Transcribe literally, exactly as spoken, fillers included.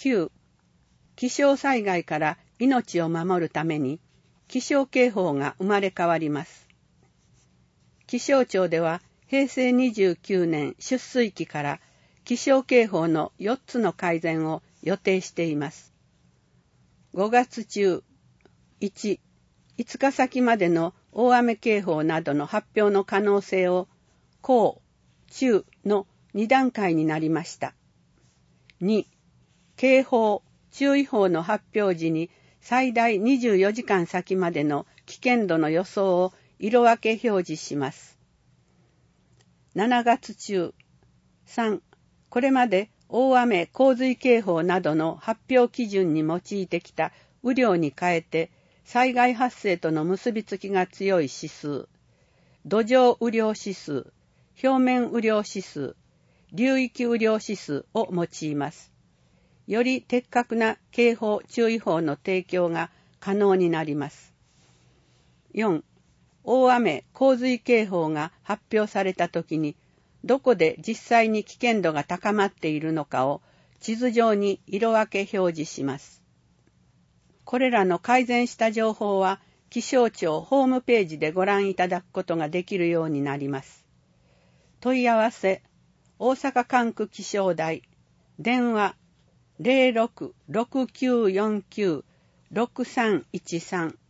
きゅう、気象災害から命を守るために気象警報が生まれ変わります。気象庁ではへいせいにじゅうきゅうねん出水期から気象警報のよっつの改善を予定しています。ごがつ中、いち、いつか先までの大雨警報などの発表の可能性を高、中のに段階になりました。に、警報、注意報の発表時に最大にじゅうよじかん先までの危険度の予想を色分け表示します。しちがつ中、さん、これまで大雨洪水警報などの発表基準に用いてきた雨量に変えて災害発生との結びつきが強い指数、土壌雨量指数、表面雨量指数、流域雨量指数を用います。より的確な警報・注意報の提供が可能になります。よん、大雨・洪水警報が発表されたときに、どこで実際に危険度が高まっているのかを地図上に色分け表示します。これらの改善した情報は気象庁ホームページでご覧いただくことができるようになります。問い合わせ、大阪管区気象台、電話ゼロろく ろくきゅうよんきゅう ろくさんいちさん